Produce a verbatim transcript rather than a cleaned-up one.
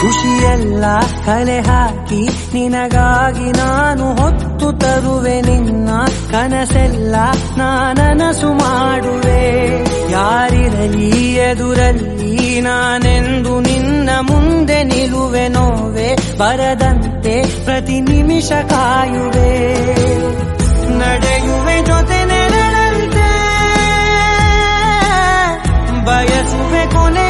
ಖುಷಿಯೆಲ್ಲ ಕಲೆ ಹಾಕಿ ನಿನಗಾಗಿ ನಾನು ಹೊತ್ತು ತರುವೆ ನಿನ್ನ ಕನಸೆಲ್ಲ ನಾನನಸು ಮಾಡುವೆ. ಯಾರಿರಲಿ ಎದುರಲ್ಲಿ ನಾನೆಂದು ನಿನ್ನ ಮುಂದೆ ನಿಲ್ಲುವೆ. ನೋವೆ ಬರದಂತೆ ಪ್ರತಿ ನಿಮಿಷ ಕಾಯುವೆ. ನಡೆಯುವೆ ಜೊತೆ ನೆರಳಂತೆ ಬಯಸುವೆ ಕೊನೆ